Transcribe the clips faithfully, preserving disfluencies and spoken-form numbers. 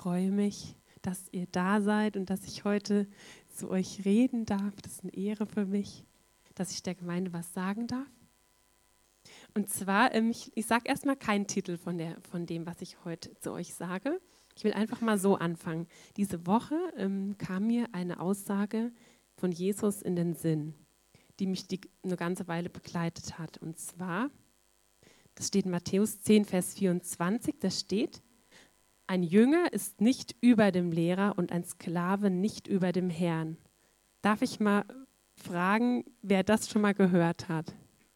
freue mich, dass ihr da seid und dass ich heute zu euch reden darf. Das ist eine Ehre für mich, dass ich der Gemeinde was sagen darf. Und zwar, ähm, ich, ich sage erstmal keinen Titel von, der, von dem, was ich heute zu euch sage. Ich will einfach mal so anfangen. Diese Woche ähm, kam mir eine Aussage von Jesus in den Sinn, die mich die, eine ganze Weile begleitet hat. Und zwar, das steht in Matthäus zehn, Vers vierundzwanzig, da steht: Ein Jünger ist nicht über dem Lehrer und ein Sklave nicht über dem Herrn. Darf ich mal fragen, wer das schon mal gehört hat?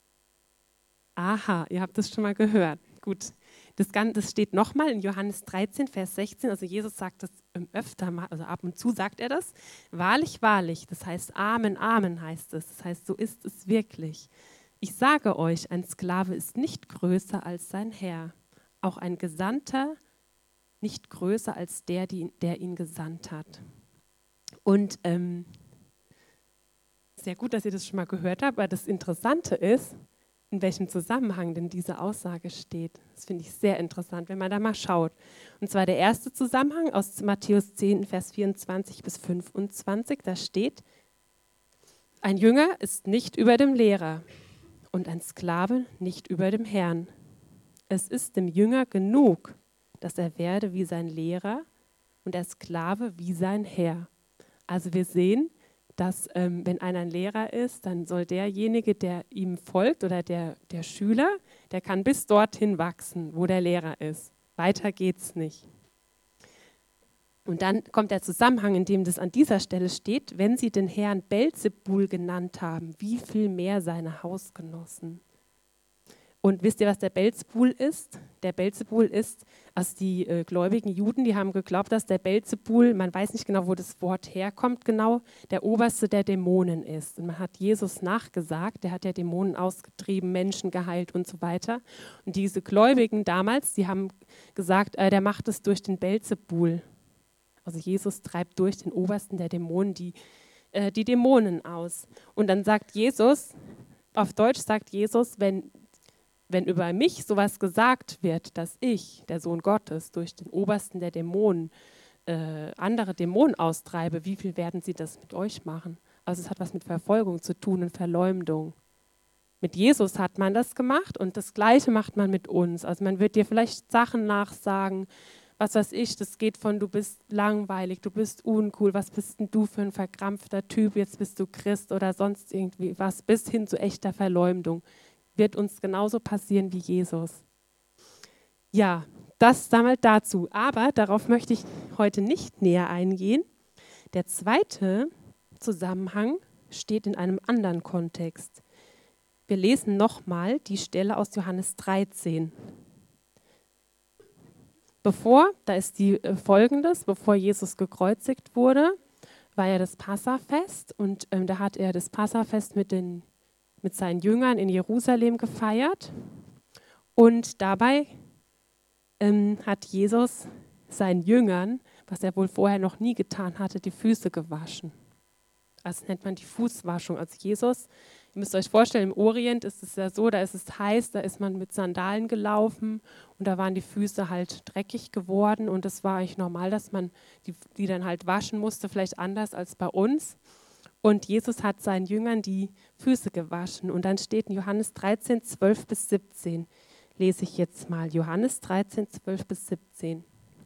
Aha, ihr habt das schon mal gehört. Gut, das, Ganze, das steht nochmal in Johannes dreizehn, Vers sechzehn. Also Jesus sagt das öfter mal, also ab und zu sagt er das. Wahrlich, wahrlich, das heißt Amen, Amen heißt es. Das heißt, so ist es wirklich. Ich sage euch, ein Sklave ist nicht größer als sein Herr. Auch ein Gesandter nicht größer als der, die, der ihn gesandt hat. Und ähm, sehr gut, dass ihr das schon mal gehört habt, aber das Interessante ist, in welchem Zusammenhang denn diese Aussage steht. Das finde ich sehr interessant, wenn man da mal schaut. Und zwar der erste Zusammenhang aus Matthäus zehn, Vers vierundzwanzig bis fünfundzwanzig, da steht: Ein Jünger ist nicht über dem Lehrer und ein Sklave nicht über dem Herrn. Es ist dem Jünger genug, dass er werde wie sein Lehrer und der Sklave wie sein Herr. Also wir sehen, dass ähm, wenn einer ein Lehrer ist, dann soll derjenige, der ihm folgt oder der, der Schüler, der kann bis dorthin wachsen, wo der Lehrer ist. Weiter geht's nicht. Und dann kommt der Zusammenhang, in dem das an dieser Stelle steht: Wenn sie den Herrn Belzebul genannt haben, wie viel mehr seine Hausgenossen. Und wisst ihr, was der Belzebul ist? Der Belzebul ist, also die äh, gläubigen Juden, die haben geglaubt, dass der Belzebul, man weiß nicht genau, wo das Wort herkommt genau, der Oberste der Dämonen ist. Und man hat Jesus nachgesagt, der hat ja Dämonen ausgetrieben, Menschen geheilt und so weiter. Und diese Gläubigen damals, die haben gesagt, äh, der macht es durch den Belzebul. Also Jesus treibt durch den Obersten der Dämonen die, äh, die Dämonen aus. Und dann sagt Jesus, auf Deutsch sagt Jesus, wenn Wenn über mich sowas gesagt wird, dass ich, der Sohn Gottes, durch den Obersten der Dämonen äh, andere Dämonen austreibe, wie viel werden sie das mit euch machen? Also es hat was mit Verfolgung zu tun und Verleumdung. Mit Jesus hat man das gemacht und das Gleiche macht man mit uns. Also man wird dir vielleicht Sachen nachsagen, was weiß ich, das geht von du bist langweilig, du bist uncool, was bist denn du für ein verkrampfter Typ, jetzt bist du Christ oder sonst irgendwie was, bis hin zu echter Verleumdung. Wird uns genauso passieren wie Jesus. Ja, das sammelt dazu. Aber darauf möchte ich heute nicht näher eingehen. Der zweite Zusammenhang steht in einem anderen Kontext. Wir lesen nochmal die Stelle aus Johannes dreizehn. Bevor, da ist die äh, folgendes, bevor Jesus gekreuzigt wurde, war ja das Passafest und ähm, da hat er das Passafest mit den mit seinen Jüngern in Jerusalem gefeiert und dabei ähm, hat Jesus seinen Jüngern, was er wohl vorher noch nie getan hatte, die Füße gewaschen. Das nennt man die Fußwaschung. Also Jesus, ihr müsst euch vorstellen, im Orient ist es ja so, da ist es heiß, da ist man mit Sandalen gelaufen und da waren die Füße halt dreckig geworden und es war eigentlich normal, dass man die, die dann halt waschen musste, vielleicht anders als bei uns. Und Jesus hat seinen Jüngern die Füße gewaschen. Und dann steht in Johannes dreizehn, zwölf bis siebzehn. Lese ich jetzt mal. Johannes dreizehn, zwölf bis siebzehn.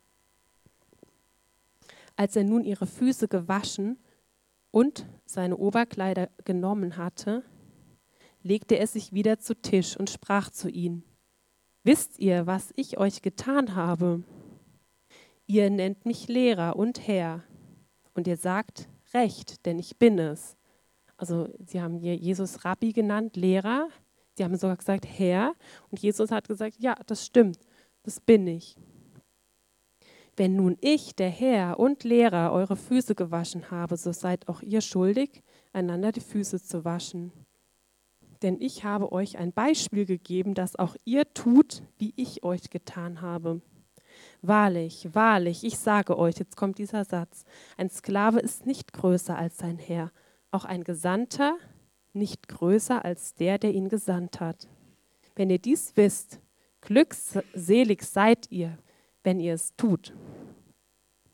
Als er nun ihre Füße gewaschen und seine Oberkleider genommen hatte, legte er sich wieder zu Tisch und sprach zu ihnen: Wisst ihr, was ich euch getan habe? Ihr nennt mich Lehrer und Herr. Und ihr sagt: Recht, denn ich bin es. Also sie haben hier Jesus Rabbi genannt, Lehrer. Sie haben sogar gesagt Herr. Und Jesus hat gesagt, ja, das stimmt, das bin ich. Wenn nun ich, der Herr und Lehrer, eure Füße gewaschen habe, so seid auch ihr schuldig, einander die Füße zu waschen. Denn ich habe euch ein Beispiel gegeben, dass auch ihr tut, wie ich euch getan habe. Wahrlich, wahrlich, ich sage euch, jetzt kommt dieser Satz, ein Sklave ist nicht größer als sein Herr, auch ein Gesandter nicht größer als der, der ihn gesandt hat. Wenn ihr dies wisst, glückselig seid ihr, wenn ihr es tut.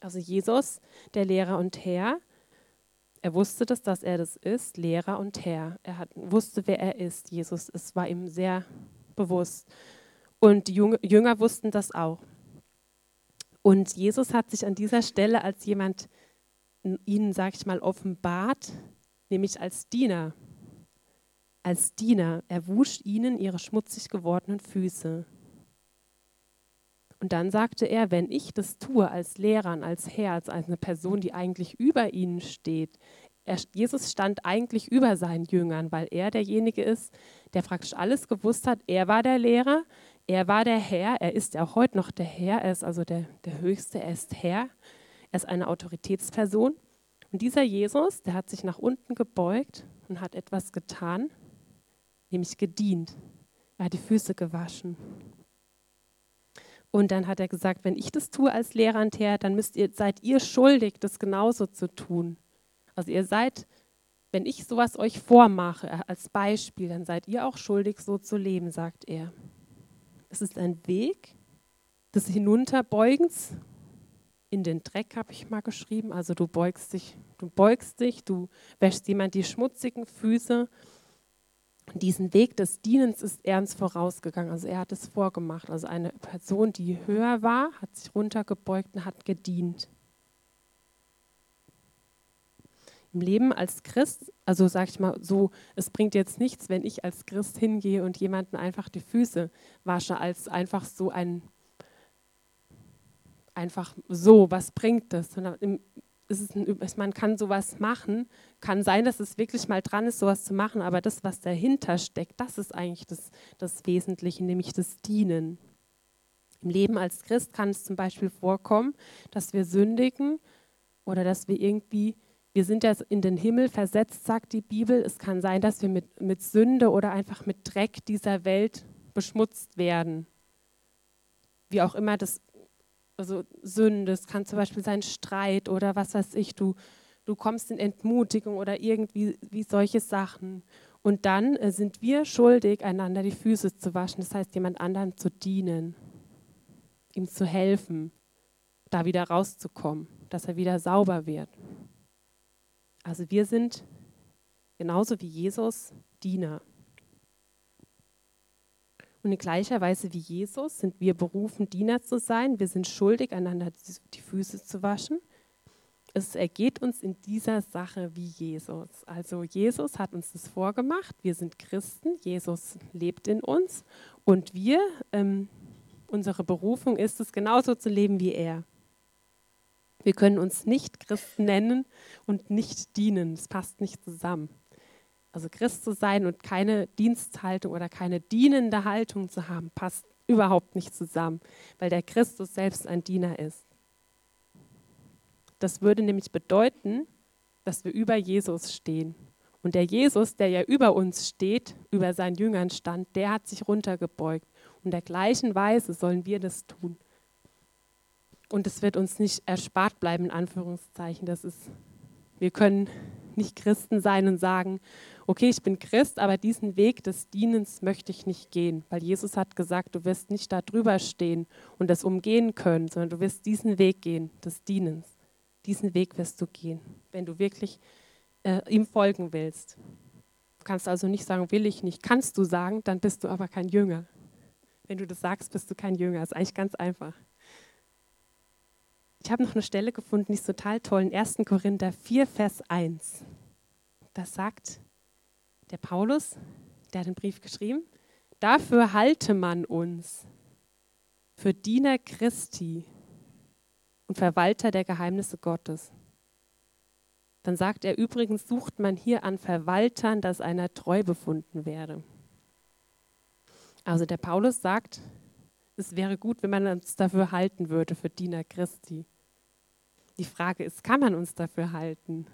Also Jesus, der Lehrer und Herr, er wusste das, dass er das ist, Lehrer und Herr. Er hat, wusste, wer er ist, Jesus. Es war ihm sehr bewusst. Und die Jünger wussten das auch. Und Jesus hat sich an dieser Stelle als jemand ihnen, sage ich mal, offenbart, nämlich als Diener. Als Diener. Er wusch ihnen ihre schmutzig gewordenen Füße. Und dann sagte er, wenn ich das tue als Lehrer, als Herr, als eine Person, die eigentlich über ihnen steht, er, Jesus stand eigentlich über seinen Jüngern, weil er derjenige ist, der praktisch alles gewusst hat. Er war der Lehrer, er war der Herr, er ist ja auch heute noch der Herr, er ist also der, der Höchste, er ist Herr, er ist eine Autoritätsperson. Und dieser Jesus, der hat sich nach unten gebeugt und hat etwas getan, nämlich gedient. Er hat die Füße gewaschen. Und dann hat er gesagt, wenn ich das tue als Lehrer und Herr, dann müsst ihr, seid ihr schuldig, das genauso zu tun. Also ihr seid, wenn ich sowas euch vormache als Beispiel, dann seid ihr auch schuldig, so zu leben, sagt er. Es ist ein Weg des Hinunterbeugens in den Dreck, habe ich mal geschrieben. Also du beugst dich, du beugst dich, du wäschst jemand die schmutzigen Füße. Und diesen Weg des Dienens ist er uns vorausgegangen. Also er hat es vorgemacht. Also eine Person, die höher war, hat sich runtergebeugt und hat gedient. Im Leben als Christ, also sage ich mal so, es bringt jetzt nichts, wenn ich als Christ hingehe und jemanden einfach die Füße wasche, als einfach so ein, einfach so, was bringt das? Sondern es ist ein, man kann sowas machen, kann sein, dass es wirklich mal dran ist, sowas zu machen, aber das, was dahinter steckt, das ist eigentlich das, das Wesentliche, nämlich das Dienen. Im Leben als Christ kann es zum Beispiel vorkommen, dass wir sündigen oder dass wir irgendwie, wir sind ja in den Himmel versetzt, sagt die Bibel. Es kann sein, dass wir mit, mit Sünde oder einfach mit Dreck dieser Welt beschmutzt werden. Wie auch immer das Also Sünde, es kann zum Beispiel sein Streit oder was weiß ich, du, du kommst in Entmutigung oder irgendwie wie solche Sachen. Und dann äh, sind wir schuldig, einander die Füße zu waschen, das heißt, jemand anderem zu dienen, ihm zu helfen, da wieder rauszukommen, dass er wieder sauber wird. Also wir sind genauso wie Jesus Diener. Und in gleicher Weise wie Jesus sind wir berufen, Diener zu sein. Wir sind schuldig, einander die Füße zu waschen. Es ergeht uns in dieser Sache wie Jesus. Also Jesus hat uns das vorgemacht. Wir sind Christen. Jesus lebt in uns. Und wir, ähm, unsere Berufung ist es, genauso zu leben wie er. Wir können uns nicht Christen nennen und nicht dienen. Das passt nicht zusammen. Also Christ zu sein und keine Diensthaltung oder keine dienende Haltung zu haben, passt überhaupt nicht zusammen, weil der Christus selbst ein Diener ist. Das würde nämlich bedeuten, dass wir über Jesus stehen. Und der Jesus, der ja über uns steht, über seinen Jüngern stand, der hat sich runtergebeugt. Und der gleichen Weise sollen wir das tun. Und es wird uns nicht erspart bleiben, in Anführungszeichen. Das ist, wir können nicht Christen sein und sagen, okay, ich bin Christ, aber diesen Weg des Dienens möchte ich nicht gehen, weil Jesus hat gesagt, du wirst nicht da drüber stehen und das umgehen können, sondern du wirst diesen Weg gehen, des Dienens. Diesen Weg wirst du gehen, wenn du wirklich äh, ihm folgen willst. Du kannst also nicht sagen, will ich nicht. Kannst du sagen, dann bist du aber kein Jünger. Wenn du das sagst, bist du kein Jünger. Das ist eigentlich ganz einfach. Ich habe noch eine Stelle gefunden, die ist total toll, in ersten Korinther vier, Vers eins. Das sagt der Paulus, der hat den Brief geschrieben, dafür halte man uns für Diener Christi und Verwalter der Geheimnisse Gottes. Dann sagt er, übrigens sucht man hier an Verwaltern, dass einer treu befunden werde. Also der Paulus sagt, es wäre gut, wenn man uns dafür halten würde, für Diener Christi. Die Frage ist, kann man uns dafür halten?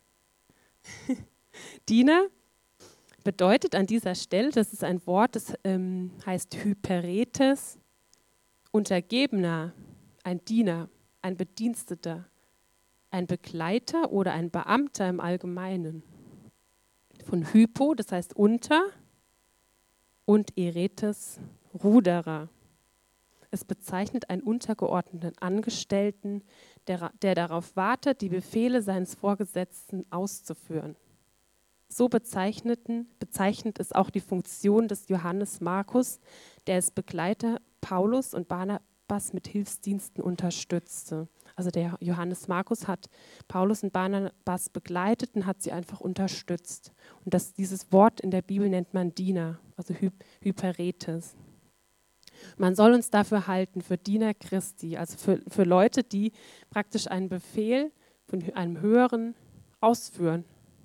Diener bedeutet an dieser Stelle, das ist ein Wort, das ähm, heißt Hyperetes, Untergebener, ein Diener, ein Bediensteter, ein Begleiter oder ein Beamter im Allgemeinen. Von Hypo, das heißt unter, und Eretes, Ruderer. Es bezeichnet einen untergeordneten Angestellten, der, der darauf wartet, die Befehle seines Vorgesetzten auszuführen. So bezeichneten, bezeichnet es auch die Funktion des Johannes Markus, der als Begleiter Paulus und Barnabas mit Hilfsdiensten unterstützte. Also der Johannes Markus hat Paulus und Barnabas begleitet und hat sie einfach unterstützt. Und das, dieses Wort in der Bibel nennt man Diener, also Hy- Hyperetes. Man soll uns dafür halten, für Diener Christi, also für, für Leute, die praktisch einen Befehl von einem Höheren ausführen.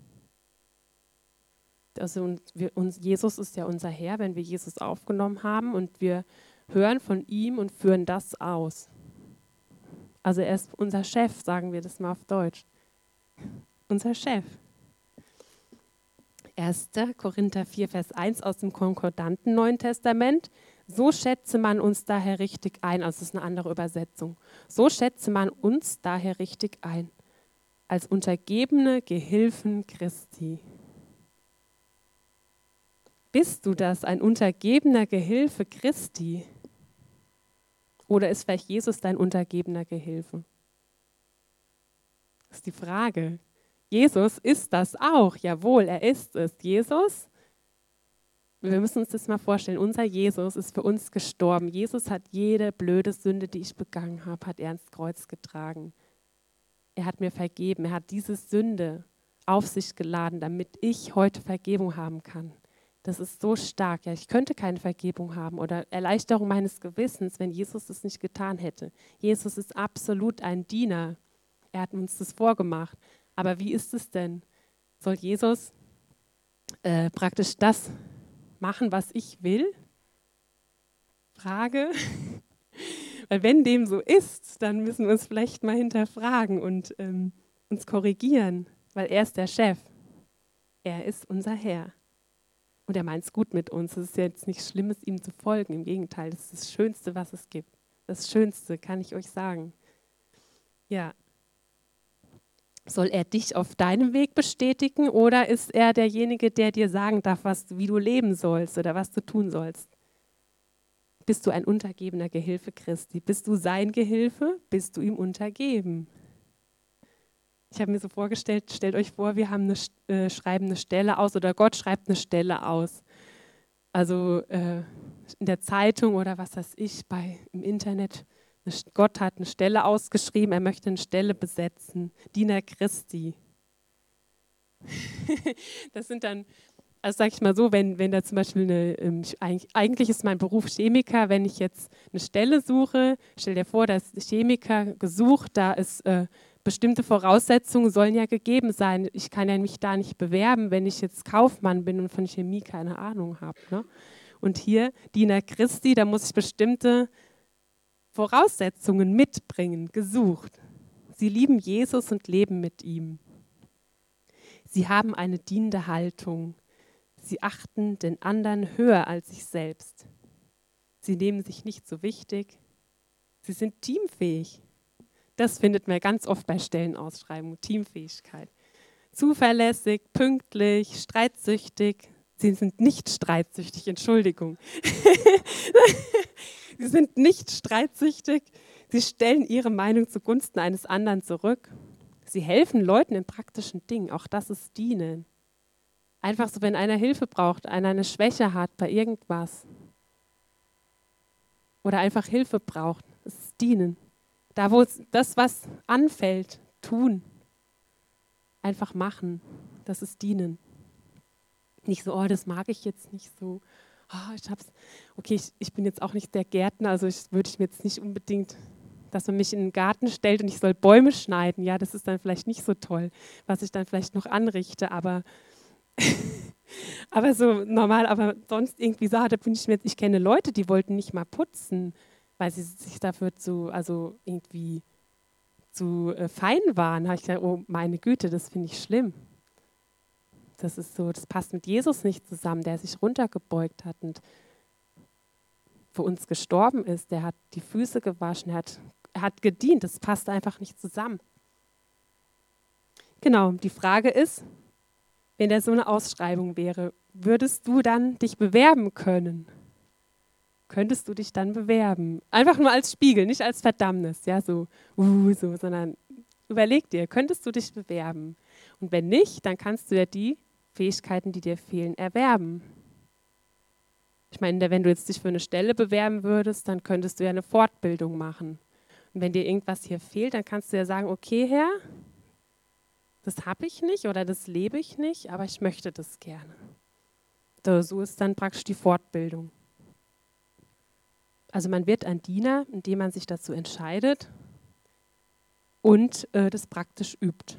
Also und wir, uns, Jesus ist ja unser Herr, wenn wir Jesus aufgenommen haben und wir hören von ihm und führen das aus. Also er ist unser Chef, sagen wir das mal auf Deutsch. Unser Chef. erster Korinther vier, Vers eins aus dem konkordanten Neuen Testament. So schätze man uns daher richtig ein, also das ist eine andere Übersetzung. So schätze man uns daher richtig ein, als untergebene Gehilfen Christi. Bist du das, ein untergebener Gehilfe Christi? Oder ist vielleicht Jesus dein untergebener Gehilfe? Das ist die Frage. Jesus ist das auch. Jawohl, er ist es. Jesus, wir müssen uns das mal vorstellen, unser Jesus ist für uns gestorben. Jesus hat jede blöde Sünde, die ich begangen habe, hat er ans Kreuz getragen. Er hat mir vergeben. Er hat diese Sünde auf sich geladen, damit ich heute Vergebung haben kann. Das ist so stark. Ja, ich könnte keine Vergebung haben oder Erleichterung meines Gewissens, wenn Jesus es nicht getan hätte. Jesus ist absolut ein Diener. Er hat uns das vorgemacht. Aber wie ist es denn? Soll Jesus äh, praktisch das machen, was ich will? Frage. Weil wenn dem so ist, dann müssen wir uns vielleicht mal hinterfragen und ähm, uns korrigieren. Weil er ist der Chef. Er ist unser Herr. Und er meint es gut mit uns. Es ist ja jetzt nichts Schlimmes, ihm zu folgen. Im Gegenteil, das ist das Schönste, was es gibt. Das Schönste, kann ich euch sagen. Ja. Soll er dich auf deinem Weg bestätigen oder ist er derjenige, der dir sagen darf, was, wie du leben sollst oder was du tun sollst? Bist du ein untergebener Gehilfe Christi? Bist du sein Gehilfe? Bist du ihm untergeben? Ich habe mir so vorgestellt, stellt euch vor, wir haben eine, äh, schreiben eine Stelle aus oder Gott schreibt eine Stelle aus. Also äh, in der Zeitung oder was weiß ich, bei, im Internet. Gott hat eine Stelle ausgeschrieben, er möchte eine Stelle besetzen. Diener Christi. Das sind dann, also sage ich mal so, wenn, wenn da zum Beispiel eine, eigentlich ist mein Beruf Chemiker, wenn ich jetzt eine Stelle suche, stell dir vor, da ist Chemiker gesucht, da ist äh, bestimmte Voraussetzungen sollen ja gegeben sein. Ich kann ja mich da nicht bewerben, wenn ich jetzt Kaufmann bin und von Chemie keine Ahnung habe. Ne? Und hier, Diener Christi, da muss ich bestimmte Voraussetzungen mitbringen, gesucht. Sie lieben Jesus und leben mit ihm. Sie haben eine dienende Haltung. Sie achten den anderen höher als sich selbst. Sie nehmen sich nicht so wichtig. Sie sind teamfähig. Das findet man ganz oft bei Stellenausschreibungen, Teamfähigkeit. Zuverlässig, pünktlich, streitsüchtig. Sie sind nicht streitsüchtig, Entschuldigung. Sie sind nicht streitsüchtig. Sie stellen ihre Meinung zugunsten eines anderen zurück. Sie helfen Leuten in praktischen Dingen. Auch das ist Dienen. Einfach so, wenn einer Hilfe braucht, einer eine Schwäche hat bei irgendwas. Oder einfach Hilfe braucht. Das ist Dienen. Da, wo es das, was anfällt, tun. Einfach machen. Das ist Dienen. Nicht so, oh, das mag ich jetzt nicht so. Oh, ich hab's. Okay, ich, ich bin jetzt auch nicht der Gärtner, also ich, würde ich mir jetzt nicht unbedingt, dass man mich in den Garten stellt und ich soll Bäume schneiden. Ja, das ist dann vielleicht nicht so toll, was ich dann vielleicht noch anrichte, aber, aber so normal, aber sonst irgendwie so, da bin ich mir jetzt, ich kenne Leute, die wollten nicht mal putzen, weil sie sich dafür zu, also irgendwie zu äh, fein waren. Da habe ich gesagt, oh meine Güte, das finde ich schlimm. Das ist so, das passt mit Jesus nicht zusammen, der sich runtergebeugt hat und für uns gestorben ist. Der hat die Füße gewaschen, er hat, er hat gedient. Das passt einfach nicht zusammen. Genau, die Frage ist, wenn da so eine Ausschreibung wäre, würdest du dann dich bewerben können? könntest du dich dann bewerben? Einfach nur als Spiegel, nicht als Verdammnis, ja, so, uh, so, sondern überleg dir, könntest du dich bewerben? Und wenn nicht, dann kannst du ja die Fähigkeiten, die dir fehlen, erwerben. Ich meine, wenn du jetzt dich für eine Stelle bewerben würdest, dann könntest du ja eine Fortbildung machen. Und wenn dir irgendwas hier fehlt, dann kannst du ja sagen, okay, Herr, das habe ich nicht oder das lebe ich nicht, aber ich möchte das gerne. So ist dann praktisch die Fortbildung. Also man wird ein Diener, indem man sich dazu entscheidet und äh, das praktisch übt.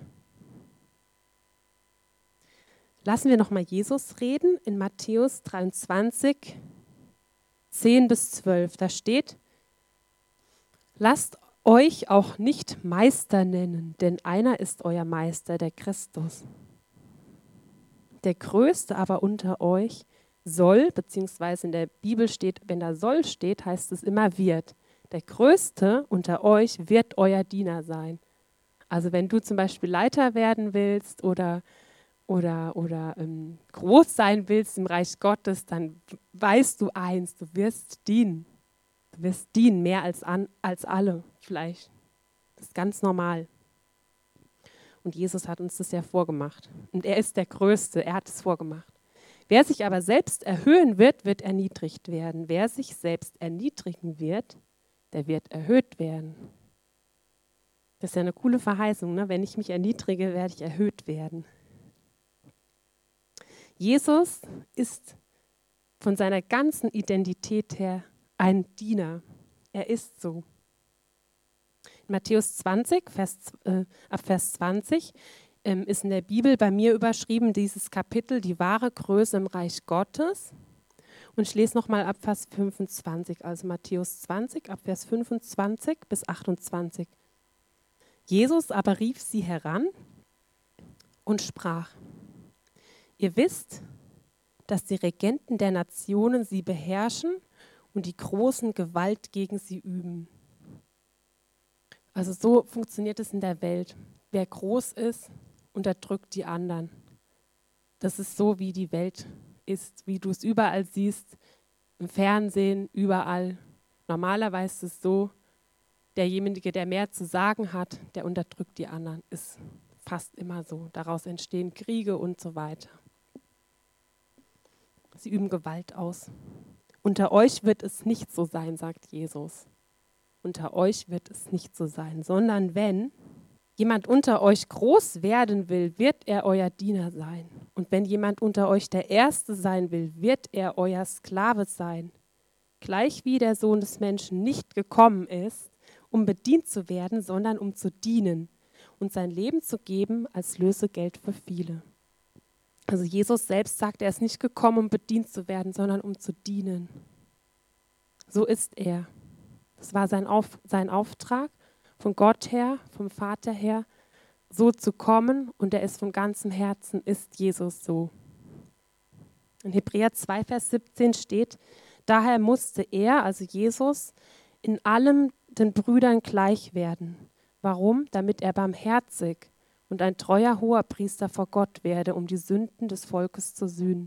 Lassen wir nochmal Jesus reden in Matthäus dreiundzwanzig, zehn bis zwölf. Da steht, lasst euch auch nicht Meister nennen, denn einer ist euer Meister, der Christus. Der Größte aber unter euch soll, beziehungsweise in der Bibel steht, wenn da soll steht, heißt es immer wird. Der Größte unter euch wird euer Diener sein. Also wenn du zum Beispiel Leiter werden willst oder, oder, oder ähm, groß sein willst im Reich Gottes, dann weißt du eins, du wirst dienen. Du wirst dienen, mehr als, an, als alle vielleicht. Das ist ganz normal. Und Jesus hat uns das ja vorgemacht. Und er ist der Größte, er hat es vorgemacht. Wer sich aber selbst erhöhen wird, wird erniedrigt werden. Wer sich selbst erniedrigen wird, der wird erhöht werden. Das ist ja eine coole Verheißung, ne? Wenn ich mich erniedrige, werde ich erhöht werden. Jesus ist von seiner ganzen Identität her ein Diener. Er ist so. In Matthäus zwanzig, Vers, äh, ab Vers zwanzig, ähm, ist in der Bibel bei mir überschrieben, dieses Kapitel, die wahre Größe im Reich Gottes. Und ich lese nochmal ab Vers fünfundzwanzig, also Matthäus zwanzig, ab Vers fünfundzwanzig bis achtundzwanzig. Jesus aber rief sie heran und sprach, ihr wisst, dass die Regenten der Nationen sie beherrschen und die Großen Gewalt gegen sie üben. Also so funktioniert es in der Welt. Wer groß ist, unterdrückt die anderen. Das ist so, wie die Welt ist, wie du es überall siehst, im Fernsehen, überall. Normalerweise ist es so, derjenige, der mehr zu sagen hat, der unterdrückt die anderen. Ist fast immer so. Daraus entstehen Kriege und so weiter. Sie üben Gewalt aus. Unter euch wird es nicht so sein, sagt Jesus. Unter euch wird es nicht so sein, sondern wenn jemand unter euch groß werden will, wird er euer Diener sein. Und wenn jemand unter euch der Erste sein will, wird er euer Sklave sein. Gleich wie der Sohn des Menschen nicht gekommen ist, um bedient zu werden, sondern um zu dienen und sein Leben zu geben als Lösegeld für viele. Also Jesus selbst sagt, er ist nicht gekommen, um bedient zu werden, sondern um zu dienen. So ist er. Das war sein, Auf, sein Auftrag von Gott her, vom Vater her, so zu kommen, und er ist von ganzem Herzen, ist Jesus so. In Hebräer zwei, Vers siebzehn steht, daher musste er, also Jesus, in allem den Brüdern gleich werden. Warum? Damit er barmherzig und ein treuer Hoherpriester vor Gott werde, um die Sünden des Volkes zu sühnen.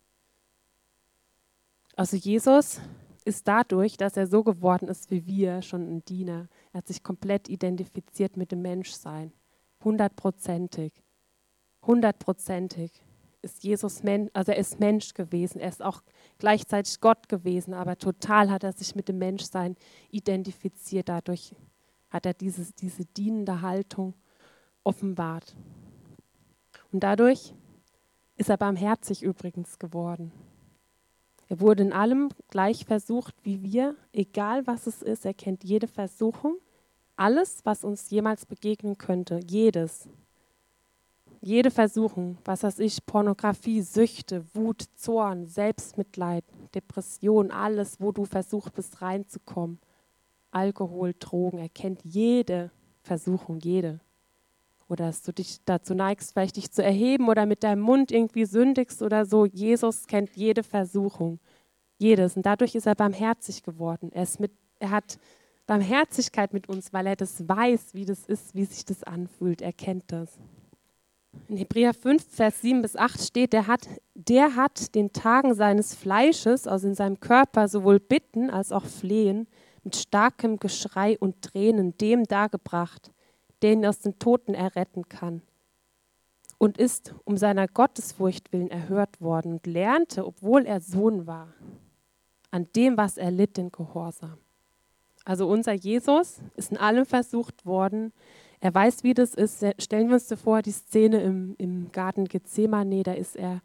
Also Jesus ist dadurch, dass er so geworden ist wie wir, schon ein Diener. Er hat sich komplett identifiziert mit dem Menschsein. Hundertprozentig. Hundertprozentig ist Jesus Mensch, also er ist Mensch gewesen. Er ist auch gleichzeitig Gott gewesen, aber total hat er sich mit dem Menschsein identifiziert. Dadurch hat er dieses, diese dienende Haltung offenbart. Und dadurch ist er barmherzig übrigens geworden. Er wurde in allem gleich versucht wie wir, egal was es ist. Er kennt jede Versuchung, alles, was uns jemals begegnen könnte, jedes. Jede Versuchung, was weiß ich, Pornografie, Süchte, Wut, Zorn, Selbstmitleid, Depression, alles, wo du versucht bist reinzukommen. Alkohol, Drogen, er kennt jede Versuchung, jede. Oder dass du dich dazu neigst, vielleicht dich zu erheben oder mit deinem Mund irgendwie sündigst oder so. Jesus kennt jede Versuchung, jedes. Und dadurch ist er barmherzig geworden. Er, ist mit, er hat Barmherzigkeit mit uns, weil er das weiß, wie das ist, wie sich das anfühlt. Er kennt das. In Hebräer fünf, Vers sieben bis acht steht, der hat, der hat den Tagen seines Fleisches, also in seinem Körper, sowohl Bitten als auch Flehen, mit starkem Geschrei und Tränen dem dargebracht, der ihn aus den Toten erretten kann. Und ist um seiner Gottesfurcht willen erhört worden und lernte, obwohl er Sohn war, an dem, was er litt, den Gehorsam. Also unser Jesus ist in allem versucht worden. Er weiß, wie das ist. Stellen wir uns vor, die Szene im, im Garten Gethsemane, da ist er,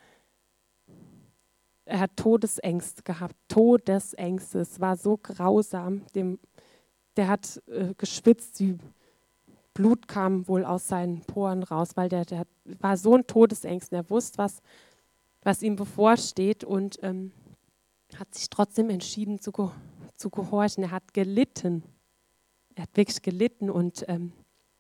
er hat Todesängste gehabt, Todesängste. Es war so grausam. Dem, der hat äh, geschwitzt, die Blut kam wohl aus seinen Poren raus, weil der, der war so ein Todesängsten. Er wusste, was, was ihm bevorsteht und ähm, hat sich trotzdem entschieden zu, ge zu gehorchen. Er hat gelitten. Er hat wirklich gelitten und ähm,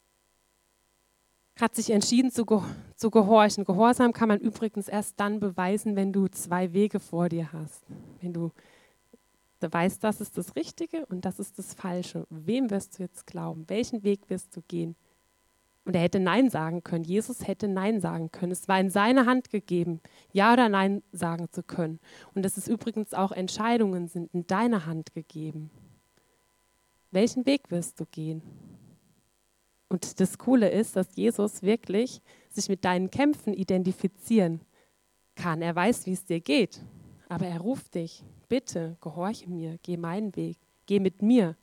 hat sich entschieden zu, ge zu gehorchen. Gehorsam kann man übrigens erst dann beweisen, wenn du zwei Wege vor dir hast. Wenn du weißt, das ist das Richtige und das ist das Falsche. Wem wirst du jetzt glauben? Welchen Weg wirst du gehen? Und er hätte Nein sagen können. Jesus hätte Nein sagen können. Es war in seine Hand gegeben, Ja oder Nein sagen zu können. Und dass es übrigens auch Entscheidungen sind in deiner Hand gegeben. Welchen Weg wirst du gehen? Und das Coole ist, dass Jesus wirklich sich mit deinen Kämpfen identifizieren kann. Er weiß, wie es dir geht, aber er ruft dich. Bitte, gehorche mir, geh meinen Weg, geh mit mir.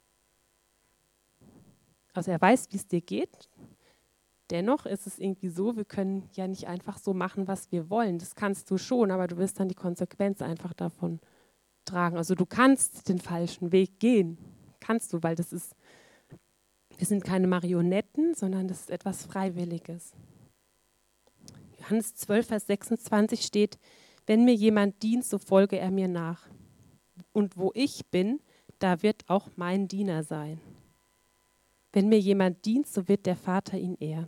Also er weiß, wie es dir geht. Dennoch ist es irgendwie so, wir können ja nicht einfach so machen, was wir wollen. Das kannst du schon, aber du wirst dann die Konsequenz einfach davon tragen. Also du kannst den falschen Weg gehen. Kannst du, weil das ist, wir sind keine Marionetten, sondern das ist etwas Freiwilliges. Johannes zwölf, Vers sechsundzwanzig steht, wenn mir jemand dient, so folge er mir nach. Und wo ich bin, da wird auch mein Diener sein. Wenn mir jemand dient, so wird der Vater ihn ehren.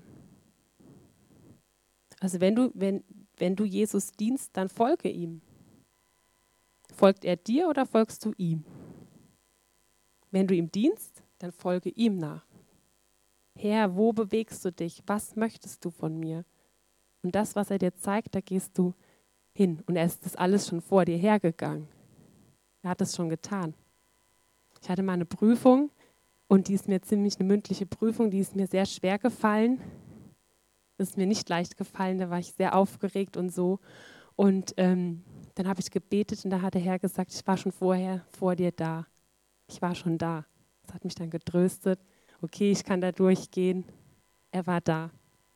Also wenn du, wenn, wenn du Jesus dienst, dann folge ihm. Folgt er dir oder folgst du ihm? Wenn du ihm dienst, dann folge ihm nach. Herr, wo bewegst du dich? Was möchtest du von mir? Und das, was er dir zeigt, da gehst du hin. Und er ist das alles schon vor dir hergegangen. Er hat es schon getan. Ich hatte mal eine Prüfung und die ist mir ziemlich eine mündliche Prüfung, die ist mir sehr schwer gefallen. Das ist mir nicht leicht gefallen, da war ich sehr aufgeregt und so. Und ähm, dann habe ich gebetet und da hat der Herr gesagt, ich war schon vorher vor dir da. Ich war schon da. Das hat mich dann getröstet. Okay, ich kann da durchgehen. Er war da.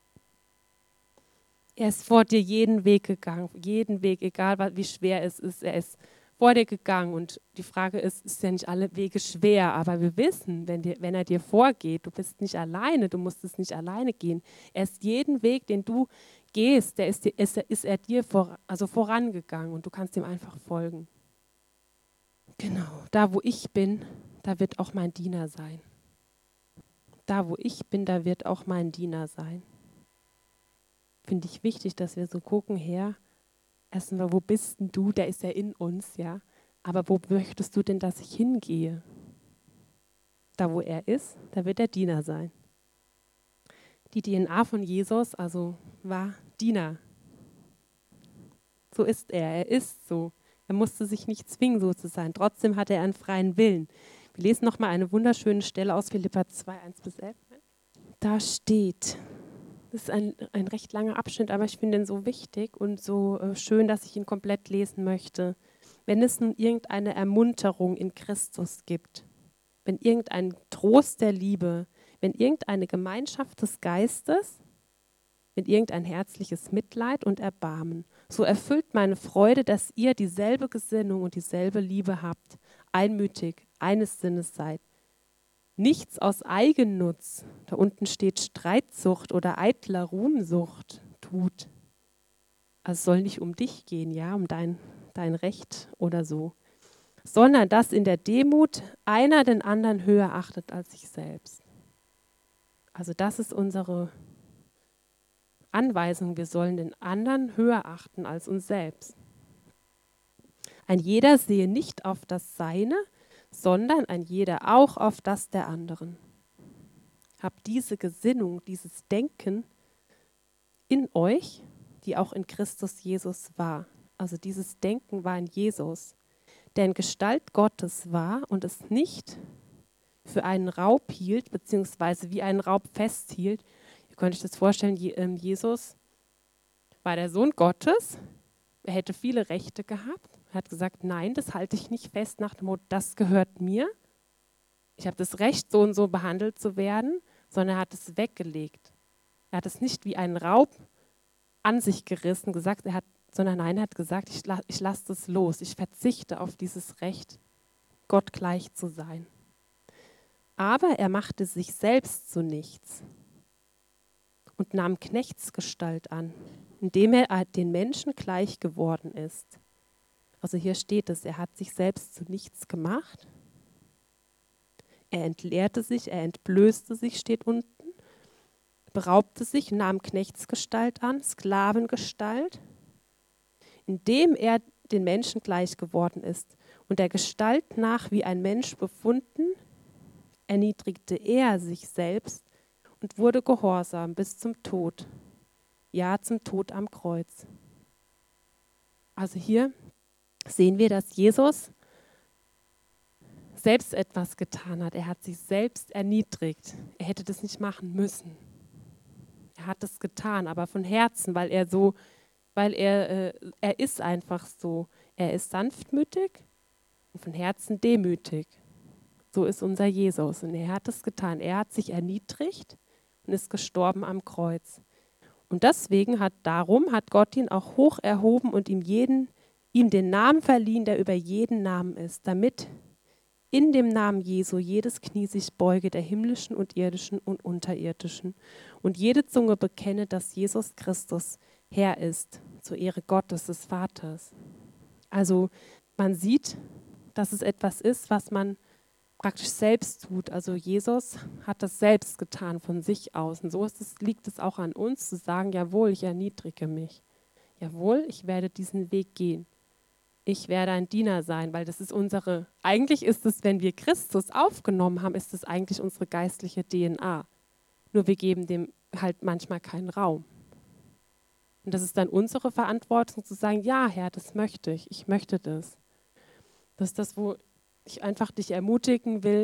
Er ist vor dir jeden Weg gegangen, jeden Weg, egal wie schwer es ist. Er ist vor dir gegangen und die Frage ist, ist ja nicht alle Wege schwer, aber wir wissen, wenn, dir, wenn er dir vorgeht, du bist nicht alleine, du musst es nicht alleine gehen. Er ist jeden Weg, den du gehst, der ist, ist, ist er dir vor, also vorangegangen und du kannst ihm einfach folgen. Genau, da wo ich bin, da wird auch mein Diener sein. Da wo ich bin, da wird auch mein Diener sein. Finde ich wichtig, dass wir so gucken, Herr, erstmal, wo bist denn du? Der ist ja in uns, ja. Aber wo möchtest du denn, dass ich hingehe? Da, wo er ist, da wird er Diener sein. Die D N A von Jesus, also war Diener. So ist er, er ist so. Er musste sich nicht zwingen, so zu sein. Trotzdem hatte er einen freien Willen. Wir lesen nochmal eine wunderschöne Stelle aus Philipper zwei, eins bis elf. Da steht, das ist ein, ein recht langer Abschnitt, aber ich finde ihn so wichtig und so äh, schön, dass ich ihn komplett lesen möchte. Wenn es nun irgendeine Ermunterung in Christus gibt, wenn irgendein Trost der Liebe, wenn irgendeine Gemeinschaft des Geistes, wenn irgendein herzliches Mitleid und Erbarmen, so erfüllt meine Freude, dass ihr dieselbe Gesinnung und dieselbe Liebe habt, einmütig, eines Sinnes seid. Nichts aus Eigennutz, da unten steht Streitsucht oder eitler Ruhmsucht tut. Also es soll nicht um dich gehen, ja, um dein, dein Recht oder so, sondern dass in der Demut einer den anderen höher achtet als sich selbst. Also das ist unsere Anweisung, wir sollen den anderen höher achten als uns selbst. Ein jeder sehe nicht auf das Seine, sondern ein jeder auch auf das der anderen. Hab diese Gesinnung, dieses Denken in euch, die auch in Christus Jesus war. Also dieses Denken war in Jesus, der in Gestalt Gottes war und es nicht für einen Raub hielt, beziehungsweise wie einen Raub festhielt. Ihr könnt euch das vorstellen, Jesus war der Sohn Gottes, er hätte viele Rechte gehabt. Er hat gesagt, nein, das halte ich nicht fest nach dem Motto, das gehört mir. Ich habe das Recht, so und so behandelt zu werden, sondern er hat es weggelegt. Er hat es nicht wie einen Raub an sich gerissen, gesagt, er hat, sondern nein, er hat gesagt, ich, ich lasse das los, ich verzichte auf dieses Recht, Gott gleich zu sein. Aber er machte sich selbst zu nichts und nahm Knechtsgestalt an, indem er den Menschen gleich geworden ist. Also hier steht es, er hat sich selbst zu nichts gemacht. Er entleerte sich, er entblößte sich, steht unten, beraubte sich, nahm Knechtsgestalt an, Sklavengestalt, indem er den Menschen gleich geworden ist und der Gestalt nach wie ein Mensch befunden, erniedrigte er sich selbst und wurde gehorsam bis zum Tod, ja zum Tod am Kreuz. Also hier sehen wir, dass Jesus selbst etwas getan hat. Er hat sich selbst erniedrigt. Er hätte das nicht machen müssen. Er hat es getan, aber von Herzen, weil er so, weil er, äh, er ist einfach so. Er ist sanftmütig und von Herzen demütig. So ist unser Jesus und er hat es getan. Er hat sich erniedrigt und ist gestorben am Kreuz. Und deswegen hat, darum hat Gott ihn auch hoch erhoben und ihm, jeden, ihm den Namen verliehen, der über jeden Namen ist, damit in dem Namen Jesu jedes Knie sich beuge, der himmlischen und irdischen und unterirdischen, und jede Zunge bekenne, dass Jesus Christus Herr ist, zur Ehre Gottes, des Vaters. Also man sieht, dass es etwas ist, was man praktisch selbst tut. Also Jesus hat das selbst getan von sich aus. Und so ist es, liegt es auch an uns, zu sagen, jawohl, ich erniedrige mich. Jawohl, ich werde diesen Weg gehen. Ich werde ein Diener sein, weil das ist unsere, eigentlich ist es, wenn wir Christus aufgenommen haben, ist es eigentlich unsere geistliche D N A. Nur wir geben dem halt manchmal keinen Raum. Und das ist dann unsere Verantwortung zu sagen, ja Herr, das möchte ich, ich möchte das. Das ist das, wo ich einfach dich ermutigen will,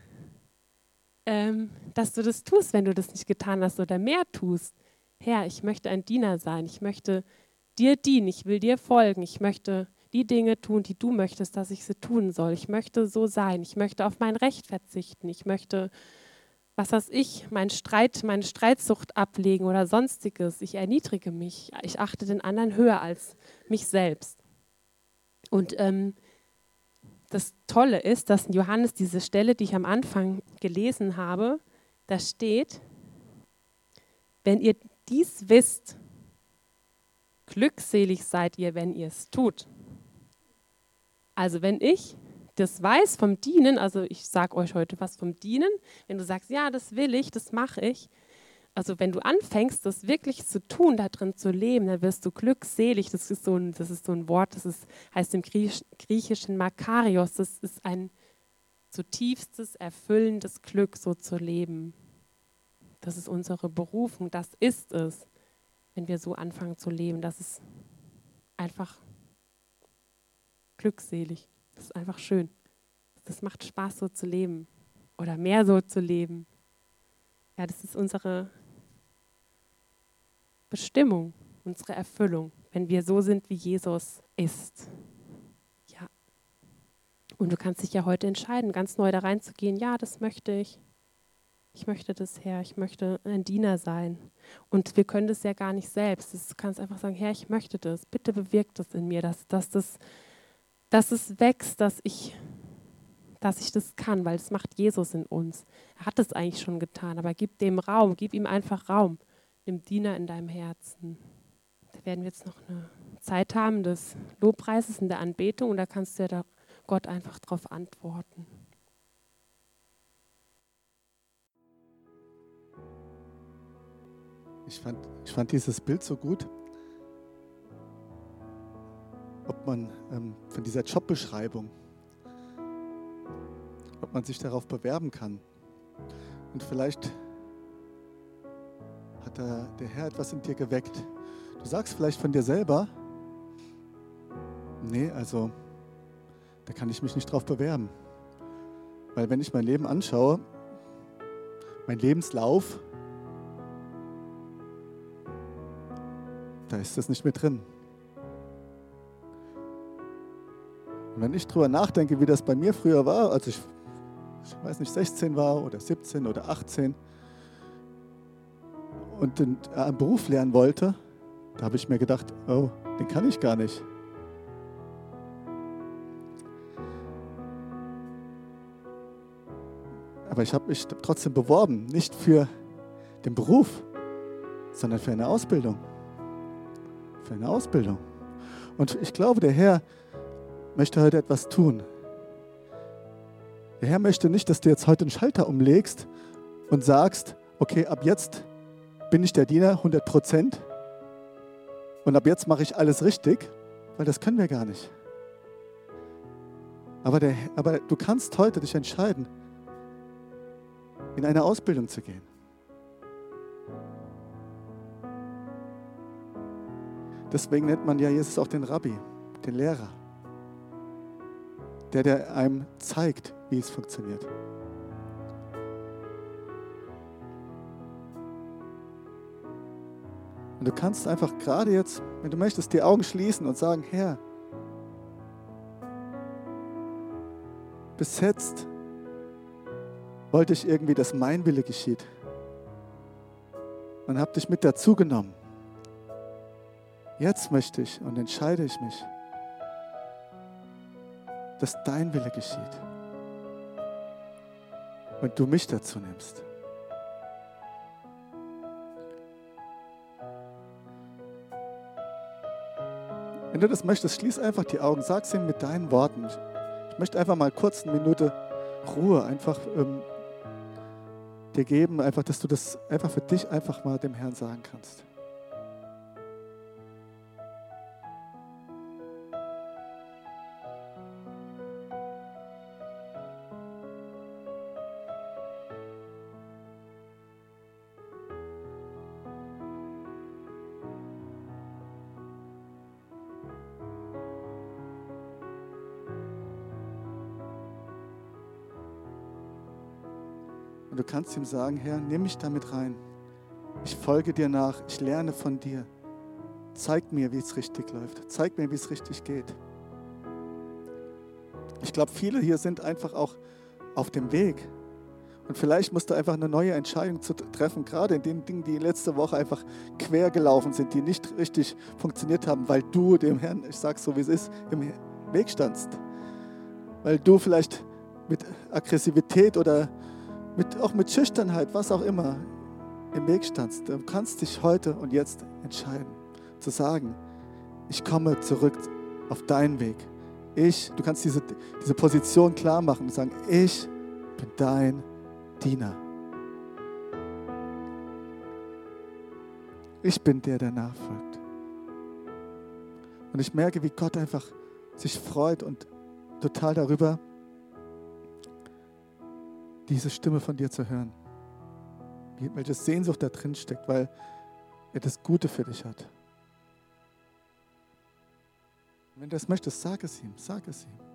ähm, dass du das tust, wenn du das nicht getan hast oder mehr tust. Herr, ich möchte ein Diener sein, ich möchte dir dienen, ich will dir folgen, ich möchte die Dinge tun, die du möchtest, dass ich sie tun soll. Ich möchte so sein, ich möchte auf mein Recht verzichten, ich möchte, was weiß ich, meinen Streit, meine Streitsucht ablegen oder sonstiges. Ich erniedrige mich, ich achte den anderen höher als mich selbst. Und ähm, das Tolle ist, dass in Johannes diese Stelle, die ich am Anfang gelesen habe, da steht, wenn ihr dies wisst, glückselig seid ihr, wenn ihr es tut. Also wenn ich das weiß vom Dienen, also ich sage euch heute was vom Dienen, wenn du sagst, ja, das will ich, das mache ich, also wenn du anfängst, das wirklich zu tun, da drin zu leben, dann wirst du glückselig. Das ist so ein, das ist so ein Wort, das ist, heißt im Griech, Griechischen Makarios. Das ist ein zutiefstes, erfüllendes Glück, so zu leben. Das ist unsere Berufung, das ist es, wenn wir so anfangen zu leben. Das ist einfach glückselig. Das ist einfach schön. Das macht Spaß, so zu leben oder mehr so zu leben. Ja, das ist unsere Bestimmung, unsere Erfüllung, wenn wir so sind, wie Jesus ist. Ja. Und du kannst dich ja heute entscheiden, ganz neu da reinzugehen. Ja, das möchte ich. Ich möchte das, Herr. Ich möchte ein Diener sein. Und wir können das ja gar nicht selbst. Du kannst einfach sagen, Herr, ich möchte das. Bitte bewirk das in mir, dass, dass, das, dass es wächst, dass ich, dass ich das kann, weil es macht Jesus in uns. Er hat es eigentlich schon getan, aber gib dem Raum, gib ihm einfach Raum. Dem Diener in deinem Herzen. Da werden wir jetzt noch eine Zeit haben des Lobpreises in der Anbetung und da kannst du ja da Gott einfach drauf antworten. Ich fand, ich fand dieses Bild so gut, ob man ähm, von dieser Jobbeschreibung, ob man sich darauf bewerben kann. Und vielleicht hat hat der, der Herr etwas in dir geweckt. Du sagst vielleicht von dir selber, nee, also da kann ich mich nicht drauf bewerben. Weil wenn ich mein Leben anschaue, mein Lebenslauf, da ist das nicht mehr drin. Und wenn ich drüber nachdenke, wie das bei mir früher war, als ich, ich weiß nicht, sechzehn war oder siebzehn oder achtzehn und den, äh, einen Beruf lernen wollte, da habe ich mir gedacht, oh, den kann ich gar nicht. Aber ich habe mich trotzdem beworben, nicht für den Beruf, sondern für eine Ausbildung. Für eine Ausbildung. Und ich glaube, der Herr möchte heute etwas tun. Der Herr möchte nicht, dass du jetzt heute einen Schalter umlegst und sagst, okay, ab jetzt bin ich der Diener hundert Prozent und ab jetzt mache ich alles richtig, weil das können wir gar nicht. Aber, der, aber du kannst heute dich entscheiden, in eine Ausbildung zu gehen. Deswegen nennt man ja Jesus auch den Rabbi, den Lehrer. Der, der einem zeigt, wie es funktioniert. Und du kannst einfach gerade jetzt, wenn du möchtest, die Augen schließen und sagen, Herr, bis jetzt wollte ich irgendwie, dass mein Wille geschieht. Und habe dich mit dazu genommen. Jetzt möchte ich und entscheide ich mich, dass dein Wille geschieht. Und du mich dazu nimmst. Wenn du das möchtest, schließ einfach die Augen, sag es ihm mit deinen Worten. Ich möchte einfach mal kurz eine Minute Ruhe einfach ähm, dir geben, einfach, dass du das einfach für dich einfach mal dem Herrn sagen kannst. Und du kannst ihm sagen, Herr, nimm mich damit rein. Ich folge dir nach, ich lerne von dir. Zeig mir, wie es richtig läuft. Zeig mir, wie es richtig geht. Ich glaube, viele hier sind einfach auch auf dem Weg. Und vielleicht musst du einfach eine neue Entscheidung zu treffen, gerade in den Dingen, die letzte Woche einfach quer gelaufen sind, die nicht richtig funktioniert haben, weil du dem Herrn, ich sage es so, wie es ist, im Weg standst. Weil du vielleicht mit Aggressivität oder Mit, auch mit Schüchternheit, was auch immer, im Weg standst. Du kannst dich heute und jetzt entscheiden, zu sagen, ich komme zurück auf deinen Weg. Ich, du kannst diese, diese Position klar machen und sagen, ich bin dein Diener. Ich bin der, der nachfolgt. Und ich merke, wie Gott einfach sich freut und total darüber, diese Stimme von dir zu hören. Welche Sehnsucht da drin steckt, weil er das Gute für dich hat. Wenn du das möchtest, sag es ihm, sag es ihm.